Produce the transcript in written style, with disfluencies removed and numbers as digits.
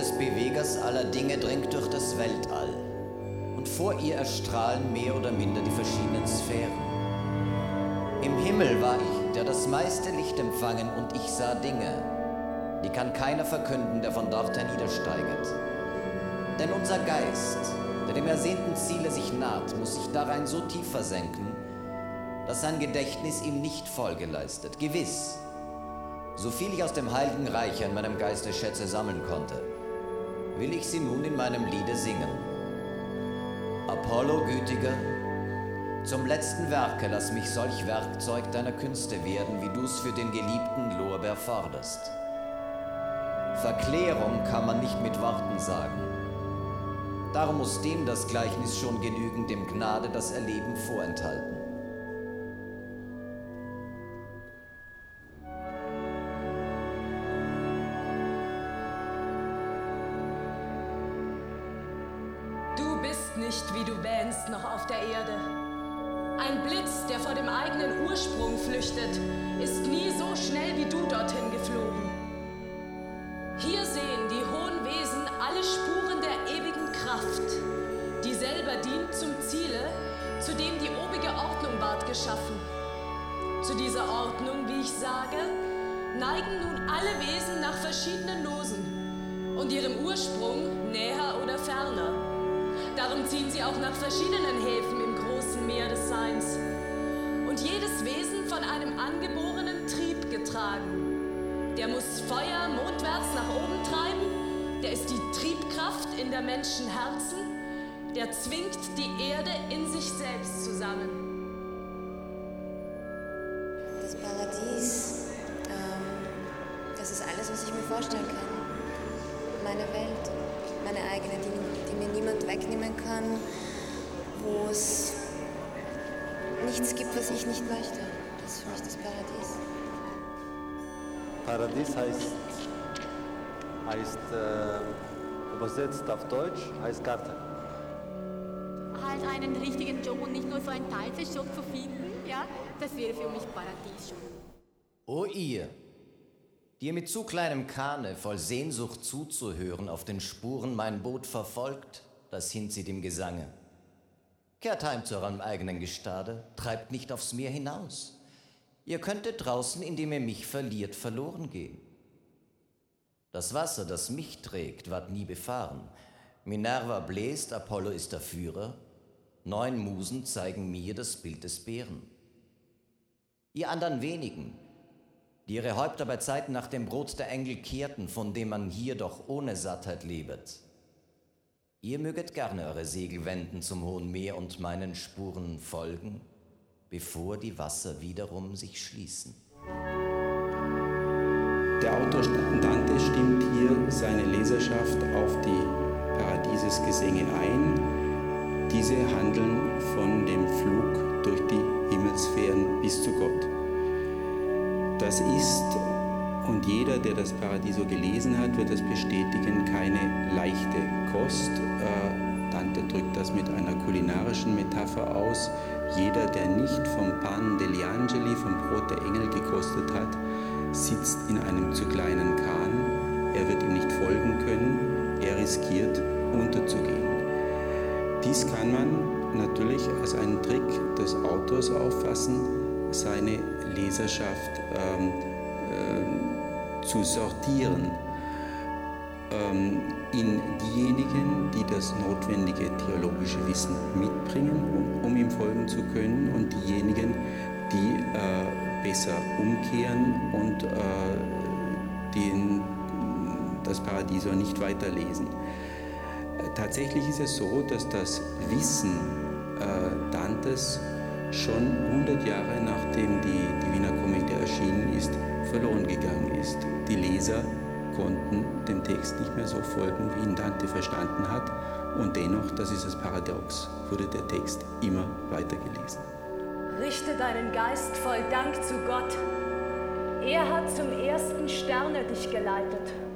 des Bewegers aller Dinge dringt durch das Weltall, und vor ihr erstrahlen mehr oder minder die verschiedenen Sphären. Im Himmel war ich, der das meiste Licht empfangen, und ich sah Dinge, die kann keiner verkünden, der von dort herniedersteiget. Denn unser Geist, der dem ersehnten Ziele sich naht, muss sich darein so tief versenken, dass sein Gedächtnis ihm nicht Folge leistet. Gewiss, so viel ich aus dem heiligen Reich in meinem Geiste Schätze sammeln konnte, will ich sie nun in meinem Liede singen. Apollo, Gütiger, zum letzten Werke lass mich solch Werkzeug deiner Künste werden, wie du's für den geliebten Lorbeer forderst. Verklärung kann man nicht mit Worten sagen. Darum muss dem das Gleichnis schon genügen, dem Gnade das Erleben vorenthalten. Du bist nicht, wie du wähnst, noch auf der Erde. Ein Blitz, der vor dem eigenen Ursprung flüchtet, ist nie so schnell wie du dorthin geflogen. Hier sehen die hohen Wesen alle Spuren der ewigen Kraft, die selber dient zum Ziele, zu dem die obige Ordnung ward geschaffen. Zu dieser Ordnung, wie ich sage, neigen nun alle Wesen nach verschiedenen Losen und ihrem Ursprung näher oder ferner. Darum ziehen sie auch nach verschiedenen Häfen im großen Meer des Seins. Und jedes Wesen von einem angeborenen Trieb getragen. Der muss Feuer mondwärts nach oben treiben, der ist die Triebkraft in der Menschen Herzen, der zwingt die Erde in sich selbst zusammen. Das Paradies, das ist alles, was ich mir vorstellen kann. Meine Welt, meine eigene, die mir niemand wegnehmen kann, wo es nichts gibt, was ich nicht möchte. Das ist für mich das Paradies. Paradies heißt übersetzt auf Deutsch, heißt Garten. Halt einen richtigen Job und nicht nur so einen Teilzeitjob zu finden, ja, das wäre für mich Paradies schon. O ihr, die ihr mit zu kleinem Kahne voll Sehnsucht zuzuhören auf den Spuren mein Boot verfolgt, das hinzieht im Gesange. Kehrt heim zu eurem eigenen Gestade, treibt nicht aufs Meer hinaus. Ihr könntet draußen, indem ihr mich verliert, verloren gehen. Das Wasser, das mich trägt, ward nie befahren. Minerva bläst, Apollo ist der Führer. 9 Musen zeigen mir das Bild des Bären. Ihr andern wenigen, die ihre Häupter bei Zeiten nach dem Brot der Engel kehrten, von dem man hier doch ohne Sattheit lebet. Ihr möget gerne eure Segel wenden zum hohen Meer und meinen Spuren folgen, bevor die Wasser wiederum sich schließen. Der Autor Dante stimmt hier seine Leserschaft auf die Paradiesesgesänge ein. Diese handeln von dem Flug durch die Himmelssphären bis zu Gott. Das ist, und jeder, der das Paradiso gelesen hat, wird das bestätigen, keine leichte Kost. Dante drückt das mit einer kulinarischen Metapher aus. Jeder, der nicht vom Pan degli Angeli, vom Brot der Engel gekostet hat, sitzt in einem zu kleinen Kahn. Er wird ihm nicht folgen können. Er riskiert, unterzugehen. Dies kann man natürlich als einen Trick des Autors auffassen, seine Leserschaft zu sortieren in diejenigen, die das notwendige theologische Wissen mitbringen, um ihm folgen zu können, und diejenigen, die besser umkehren und das Paradiso nicht weiterlesen. Tatsächlich ist es so, dass das Wissen Dantes schon 100 Jahre nachdem die Divina Commedia erschienen ist, verloren gegangen ist. Die Leser konnten dem Text nicht mehr so folgen, wie ihn Dante verstanden hat, und dennoch, das ist das Paradox, wurde der Text immer weitergelesen. Richte deinen Geist voll Dank zu Gott. Er hat zum ersten Sterne dich geleitet.